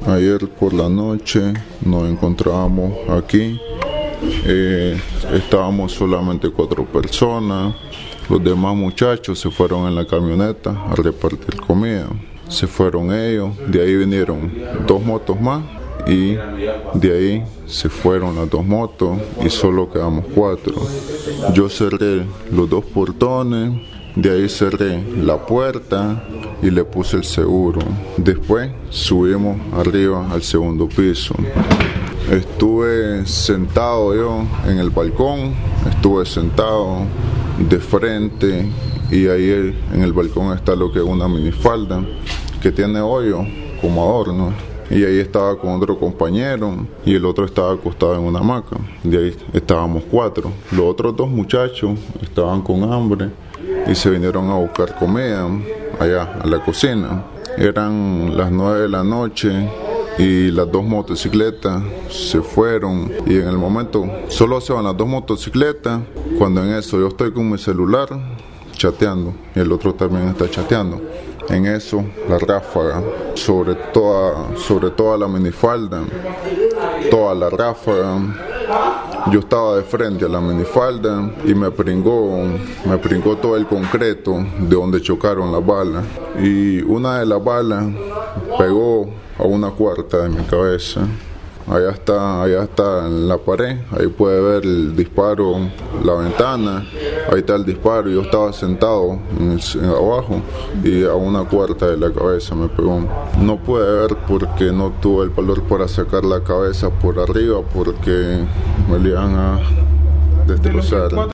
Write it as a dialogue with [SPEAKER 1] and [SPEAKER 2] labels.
[SPEAKER 1] Ayer por la noche nos encontrábamos aquí, estábamos solamente 4 personas, los demás muchachos se fueron en la camioneta a repartir comida, se fueron ellos, de ahí vinieron 2 motos más y de ahí se fueron las 2 motos y solo quedamos 4. Yo cerré los 2 portones, de ahí cerré la puerta y le puse el seguro. Después subimos arriba al segundo piso. Estuve sentado yo en el balcón, estuve sentado de frente y ahí en el balcón está lo que es una minifalda que tiene hoyo como adorno. Y ahí estaba con otro compañero y el otro estaba acostado en una hamaca. De ahí estábamos 4. Los otros 2 muchachos estaban con hambre y se vinieron a buscar comida allá a la cocina. Eran las 9 de la noche y las 2 motocicletas se fueron y en el momento solo se van las 2 motocicletas cuando en eso yo estoy con mi celular chateando y el otro también está chateando. En eso la ráfaga sobre toda la minifalda, toda la ráfaga. Yo estaba de frente a la minifalda y me pringó todo el concreto de donde chocaron las balas. Y una de las balas pegó a una cuarta de mi cabeza. Allá está en la pared, ahí puede ver el disparo, la ventana, ahí está el disparo. Yo estaba sentado abajo y a una cuarta de la cabeza me pegó. No pude ver porque no tuve el valor para sacar la cabeza por arriba porque me le iban a destrozar.